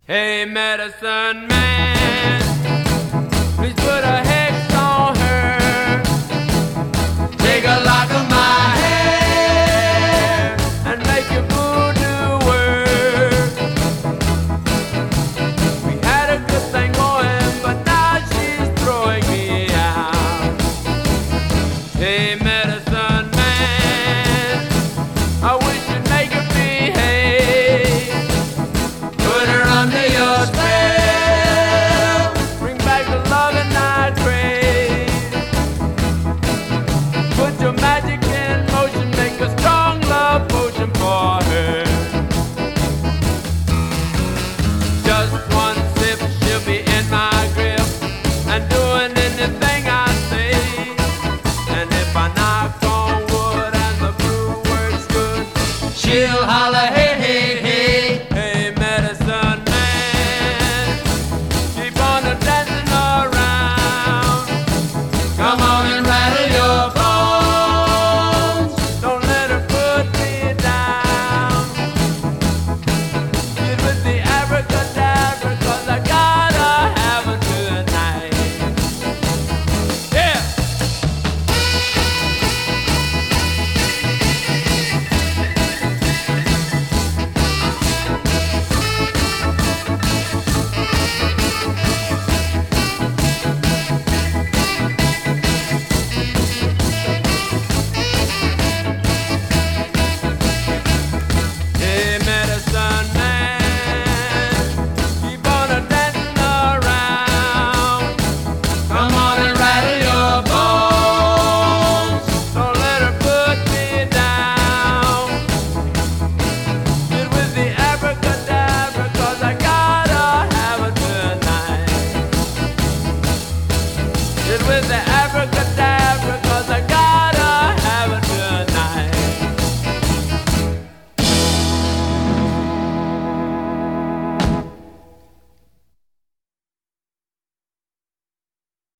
Hey, medicine man, please put a hex on her. Take a lock of my hair and make your voodoo work. We had a good thing going, but now she's throwing me out. Hey, medicine man, I wish you'd make her behave. Put her under your spell, bring back the love and I crave. Put your magic in motion, make a strong love potion for her. Just one sip, she'll be in my grip and doing anything I say. And if I knock on wood and the brew works good, she'll holler, hey, hey, hey. Hey, medicine man, keep on dancing around. Come on and rattle your bones, don't let her put me down. Get with the abracadabra, 'cause I gotta have her tonight. Yeah! Hey, medicine man, keep on dancing around. Come on and rattle your bones, don't let her put me down. Get with the abracadabra, 'cause I gotta have her tonight. Get with the abracadabra.